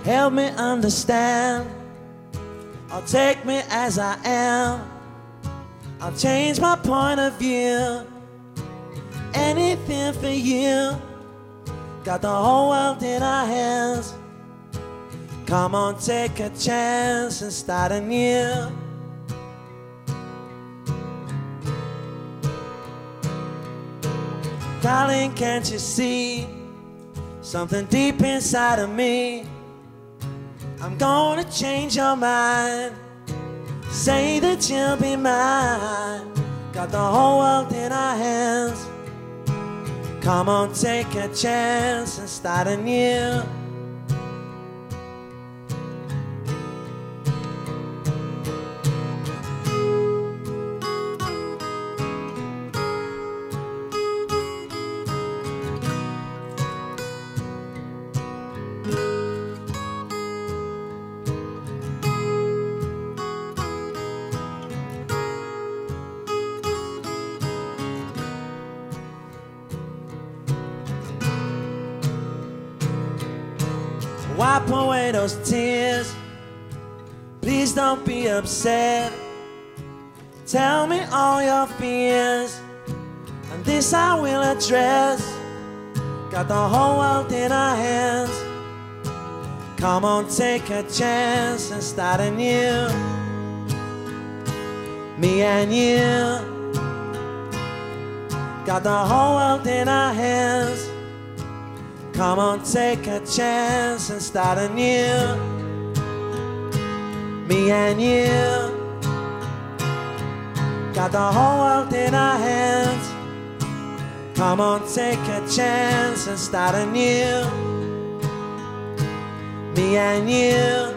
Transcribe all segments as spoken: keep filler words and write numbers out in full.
help me understand. I'll take me as I am. I'll change my point of view. Anything for you. Got the whole world in our hands. Come on, take a chance and start anew. Darling, can't you see something deep inside of me? I'm gonna change your mind. Say that you'll be mine. Got the whole world in our hands. Come on, take a chance and start anew. Wipe away those tears. Please don't be upset. Tell me all your fears, and this I will address. Got the whole world in our hands. Come on, take a chance and start anew. Me and you. Got the whole world in our hands. Come on, take a chance and start anew. Me and you. Got the whole world in our hands. Come on, take a chance and start anew. Me and you.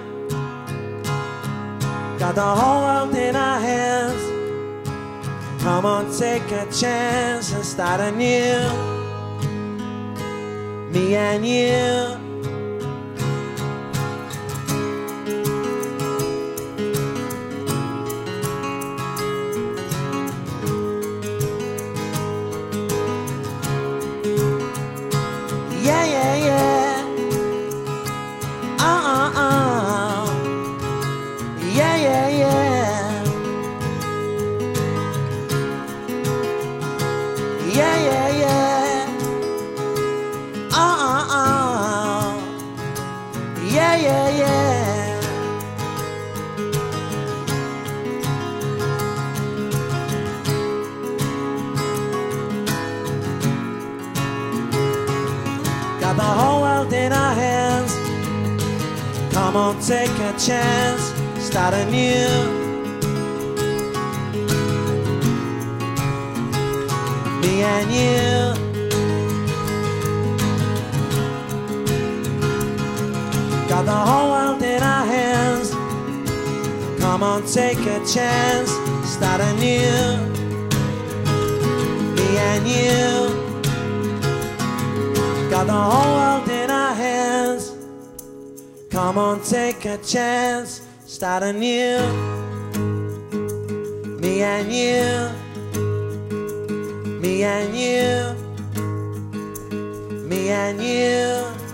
Got the whole world in our hands. Come on, take a chance and start anew. Me and you. Yeah, yeah, yeah. Uh-uh-uh. Yeah, yeah, yeah. Yeah, yeah, yeah. Uh-uh-uh. Yeah, yeah, yeah. Got the whole world in our hands. Come on, take a chance, start anew. Me and you. Got the whole world in our hands. Come on, take a chance, start anew. Me and you. Got the whole world in our hands. Come on, take a chance, start anew. Me and you. Me and you. Me and you.